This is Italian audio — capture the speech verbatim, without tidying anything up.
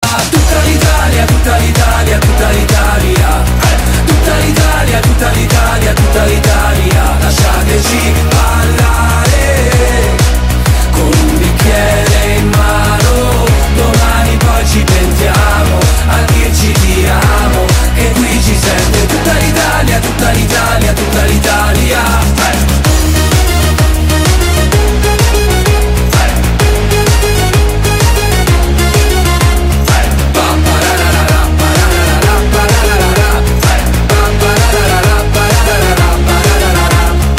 Tutta l'Italia, tutta l'Italia, tutta l'Italia, tutta l'Italia, tutta l'Italia, tutta l'Italia, lasciateci